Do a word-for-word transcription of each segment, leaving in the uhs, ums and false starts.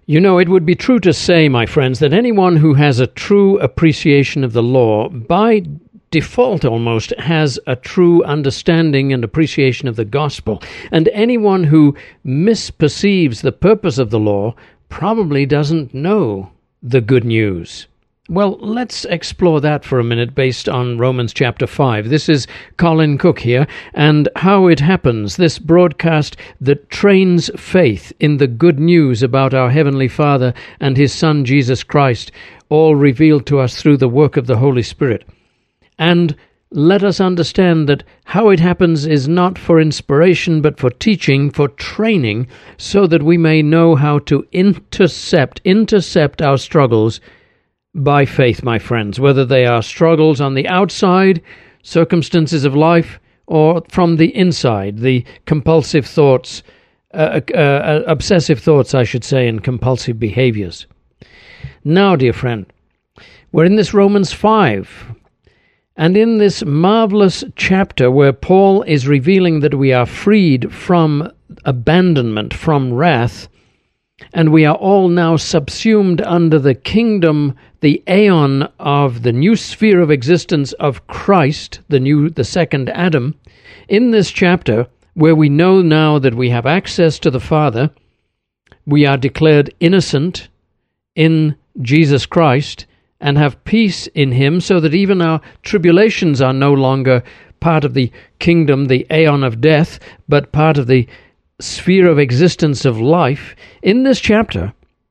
You know, it would be true to say, my friends, that anyone who has a true appreciation of the law, by default almost, has a true understanding and appreciation of the gospel. And anyone who misperceives the purpose of the law probably doesn't know the good news. Well, let's explore that for a minute based on Romans chapter five. This is Colin Cook here, and how it happens, this broadcast that trains faith in the good news about our Heavenly Father and His Son Jesus Christ, all revealed to us through the work of the Holy Spirit. And let us understand that how it happens is not for inspiration, but for teaching, for training, so that we may know how to intercept, intercept our struggles by faith, my friends, whether they are struggles on the outside, circumstances of life, or from the inside, the compulsive thoughts, uh, uh, obsessive thoughts, I should say, and compulsive behaviors. Now, dear friend, we're in this Romans five, and in this marvelous chapter where Paul is revealing that we are freed from abandonment, from wrath, and we are all now subsumed under the kingdom, the aeon of the new sphere of existence of Christ, the new, the second Adam. In this chapter, where we know now that we have access to the Father, we are declared innocent in Jesus Christ and have peace in Him, so that even our tribulations are no longer part of the kingdom, the aeon of death, but part of the sphere of existence of life. In this chapter,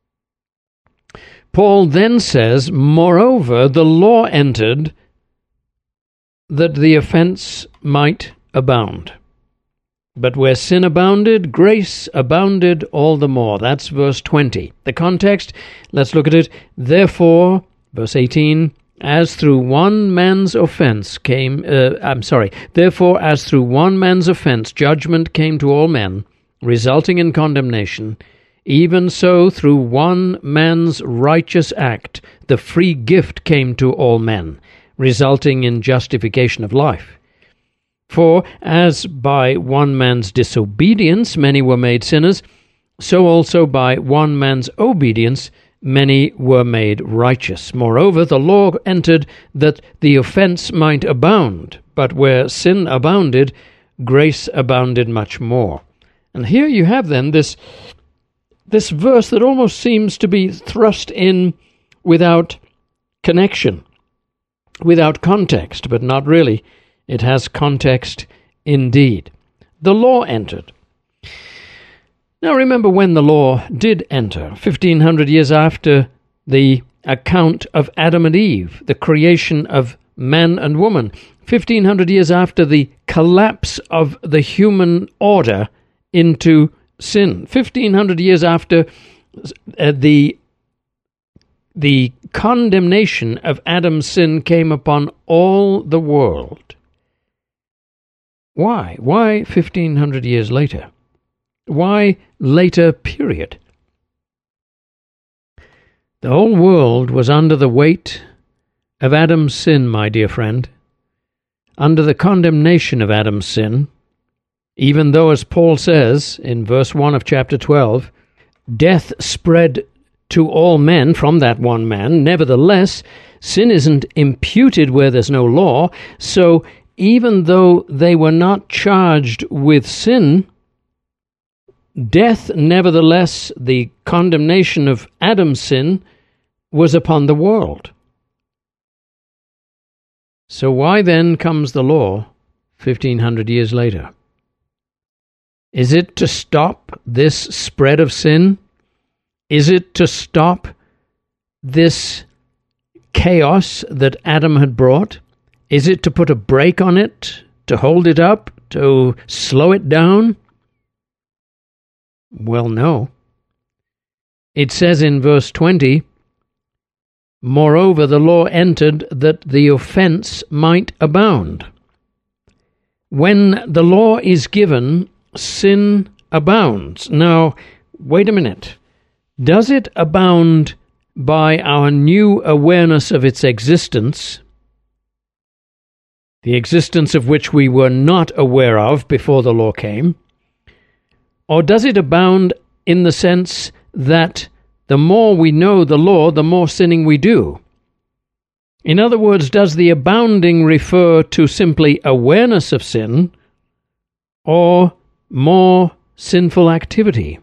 Paul then says, moreover, the law entered that the offense might abound. But where sin abounded, grace abounded all the more. That's verse twenty. The context, let's look at it. Therefore, verse eighteen, as through one man's offense came, uh, I'm sorry, therefore, as through one man's offense judgment came to all men, resulting in condemnation, even so through one man's righteous act the free gift came to all men, resulting in justification of life. For as by one man's disobedience many were made sinners, so also by one man's obedience many were made righteous. Moreover, the law entered that the offense might abound, but where sin abounded, grace abounded much more. And here you have then this this verse that almost seems to be thrust in without connection, without context, but not really. It has context indeed. The law entered. Now remember when the law did enter, fifteen hundred years after the account of Adam and Eve, the creation of man and woman, fifteen hundred years after the collapse of the human order into sin, fifteen hundred years after uh, the the condemnation of Adam's sin came upon all the world. Why? Why fifteen hundred years later? Why later period? The whole world was under the weight of Adam's sin, my dear friend, under the condemnation of Adam's sin, even though, as Paul says in verse one of chapter twelve, death spread to all men from that one man. Nevertheless, sin isn't imputed where there's no law, so even though they were not charged with sin, death, nevertheless, the condemnation of Adam's sin, was upon the world. So why then comes the law fifteen hundred years later? Is it to stop this spread of sin? Is it to stop this chaos that Adam had brought? Is it to put a brake on it, to hold it up, to slow it down? Well, no. It says in verse twenty, moreover, the law entered that the offense might abound. When the law is given, sin abounds. Now, wait a minute. Does it abound by our new awareness of its existence, the existence of which we were not aware of before the law came? Or does it abound in the sense that the more we know the law, the more sinning we do. In other words, does the abounding refer to simply awareness of sin or more sinful activity?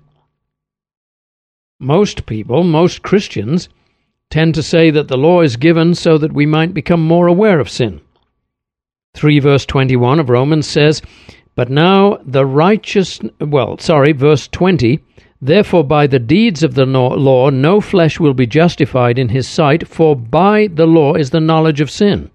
Most people, most Christians, tend to say that the law is given so that we might become more aware of sin. three verse twenty-one of Romans says, but now the righteous, well, sorry, verse twenty, therefore by the deeds of the law no flesh will be justified in his sight, for by the law is the knowledge of sin.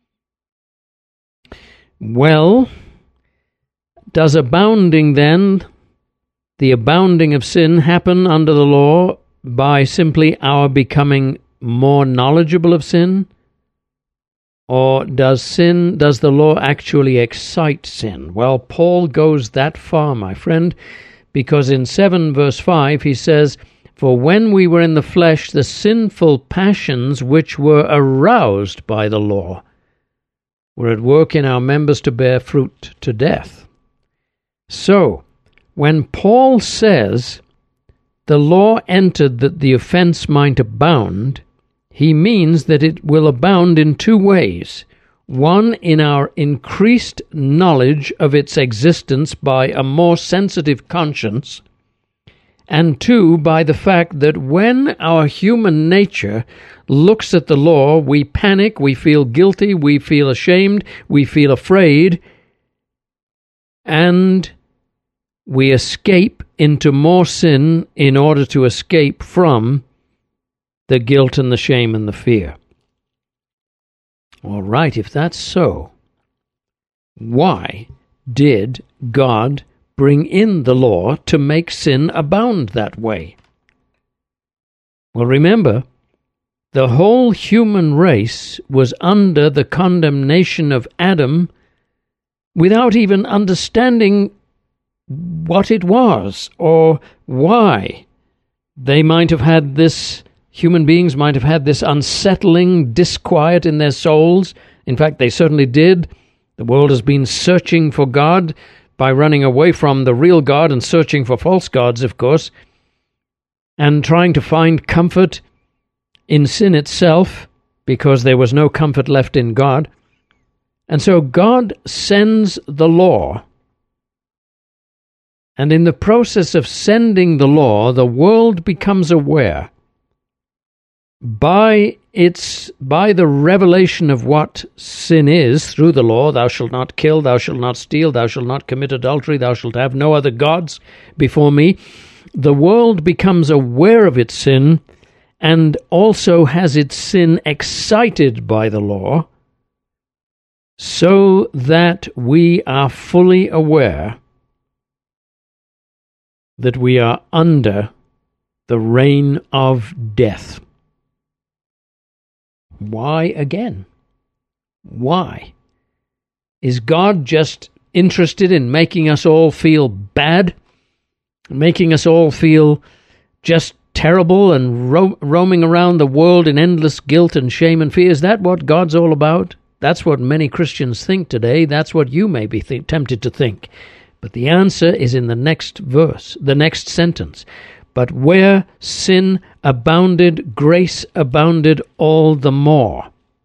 Well, does abounding then, the abounding of sin, happen under the law by simply our becoming more knowledgeable of sin? Or does sin, does the law actually excite sin? Well, Paul goes that far, my friend, because in seven verse five he says, for when we were in the flesh, the sinful passions which were aroused by the law were at work in our members to bear fruit to death. So, when Paul says the law entered that the offense might abound, he means that it will abound in two ways. One, in our increased knowledge of its existence by a more sensitive conscience, and two, by the fact that when our human nature looks at the law, we panic, we feel guilty, we feel ashamed, we feel afraid, and we escape into more sin in order to escape from the guilt and the shame and the fear. All right, if that's so, why did God bring in the law to make sin abound that way? Well, remember, the whole human race was under the condemnation of Adam without even understanding what it was or why. They might have had this Human beings might have had this unsettling disquiet in their souls. In fact, they certainly did. The world has been searching for God by running away from the real God and searching for false gods, of course, and trying to find comfort in sin itself because there was no comfort left in God. And so God sends the law. And in the process of sending the law, the world becomes aware by its by the revelation of what sin is through the law. Thou shalt not kill, thou shalt not steal, thou shalt not commit adultery, thou shalt have no other gods before me. The world becomes aware of its sin and also has its sin excited by the law, so that we are fully aware that we are under the reign of death. Why again? Why? Is God just interested in making us all feel bad? Making us all feel just terrible and ro- roaming around the world in endless guilt and shame and fear? Is that what God's all about? That's what many Christians think today. That's what you may be th- tempted to think. But the answer is in the next verse, the next sentence. But where sin abounded, grace abounded all the more.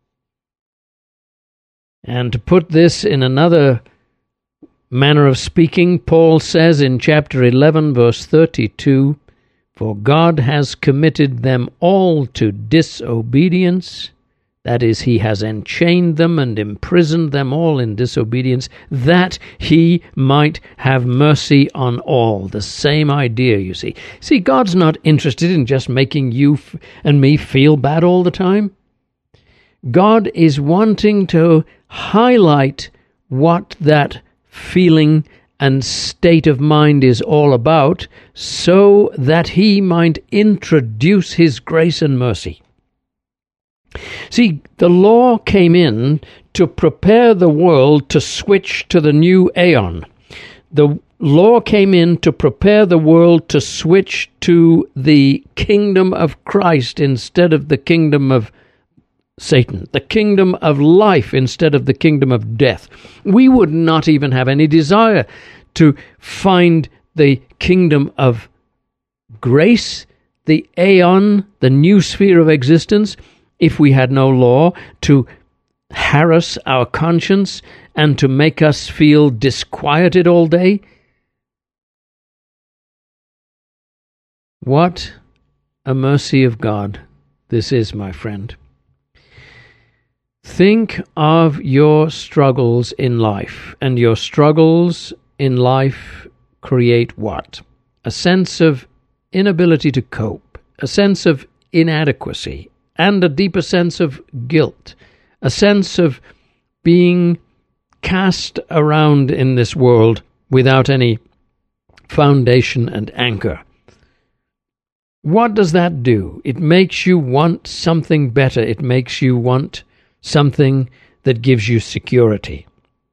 And to put this in another manner of speaking, Paul says in chapter eleven, verse thirty-two, for God has committed them all to disobedience. That is, he has enchained them and imprisoned them all in disobedience, that he might have mercy on all. The same idea, you see. See, God's not interested in just making you f- and me feel bad all the time. God is wanting to highlight what that feeling and state of mind is all about, so that he might introduce his grace and mercy. See, the law came in to prepare the world to switch to the new aeon. The law came in to prepare the world to switch to the kingdom of Christ instead of the kingdom of Satan, the kingdom of life instead of the kingdom of death. We would not even have any desire to find the kingdom of grace, the aeon, the new sphere of existence, if we had no law to harass our conscience and to make us feel disquieted all day? What a mercy of God this is, my friend. Think of your struggles in life, and your struggles in life create what? A sense of inability to cope, a sense of inadequacy, and a deeper sense of guilt, a sense of being cast around in this world without any foundation and anchor. What does that do? It makes you want something better. It makes you want something that gives you security.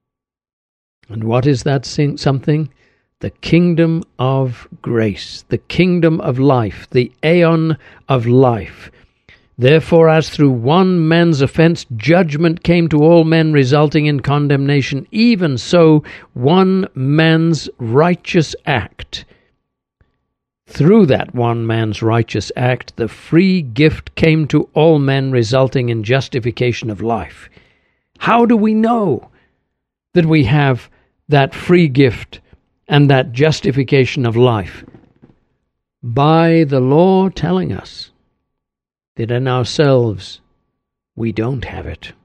And what is that something? The kingdom of grace, the kingdom of life, the aeon of life. Therefore, as through one man's offense judgment came to all men, resulting in condemnation, even so one man's righteous act, through that one man's righteous act, the free gift came to all men, resulting in justification of life. How do we know that we have that free gift and that justification of life? By the law telling us that in ourselves we don't have it,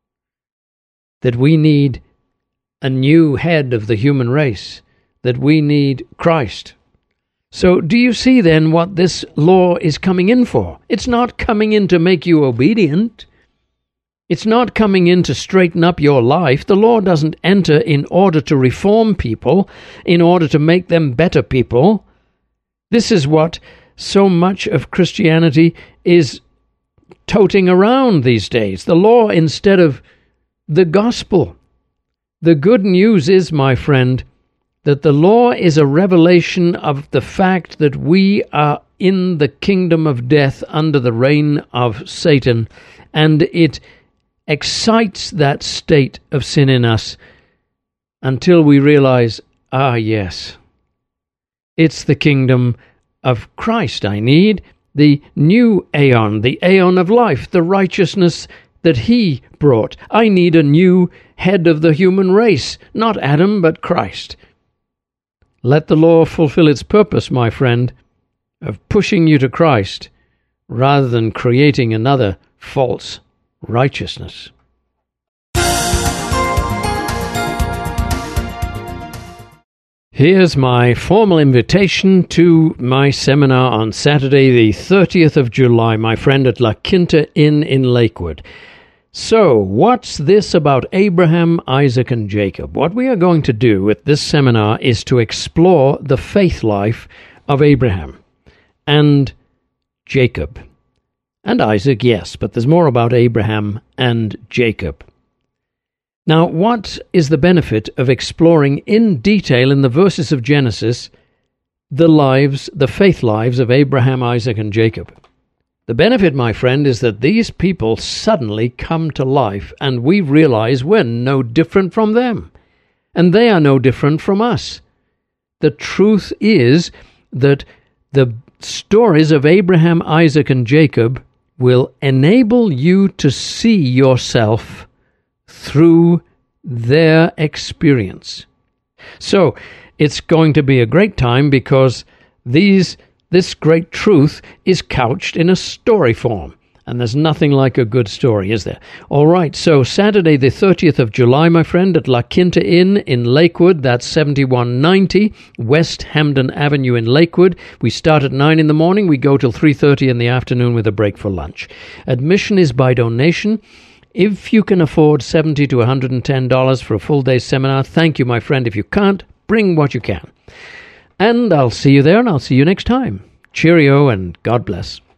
that we need a new head of the human race, that we need Christ. So do you see then what this law is coming in for? It's not coming in to make you obedient. It's not coming in to straighten up your life. The law doesn't enter in order to reform people, in order to make them better people. This is what so much of Christianity is toting around these days. The law instead of the gospel. The good news is, my friend, that the law is a revelation of the fact that we are in the kingdom of death under the reign of Satan, and it excites that state of sin in us until we realize, ah, yes, it's the kingdom of Christ I need, the new aeon, the aeon of life, the righteousness that he brought. I need a new head of the human race, not Adam, but Christ. Let the law fulfill its purpose, my friend, of pushing you to Christ rather than creating another false righteousness. Here's my formal invitation to my seminar on Saturday, the thirtieth of July, my friend, at La Quinta Inn in Lakewood. So, what's this about Abraham, Isaac, and Jacob? What we are going to do with this seminar is to explore the faith life of Abraham and Jacob. And Isaac, yes, but there's more about Abraham and Jacob. Now, what is the benefit of exploring in detail in the verses of Genesis the lives, the faith lives of Abraham, Isaac, and Jacob? The benefit, my friend, is that these people suddenly come to life and we realize we're no different from them. And they are no different from us. The truth is that the stories of Abraham, Isaac, and Jacob will enable you to see yourself through their experience. So, it's going to be a great time because these This great truth is couched in a story form. And there's nothing like a good story, is there? All right, so Saturday the thirtieth of July, my friend, at La Quinta Inn in Lakewood. That's seventy-one ninety West Hampden Avenue in Lakewood. We start at nine in the morning. We go till three thirty in the afternoon with a break for lunch. Admission is by donation. If you can afford seventy to one hundred ten dollars for a full day seminar, thank you, my friend. If you can't, bring what you can. And I'll see you there, and I'll see you next time. Cheerio, and God bless.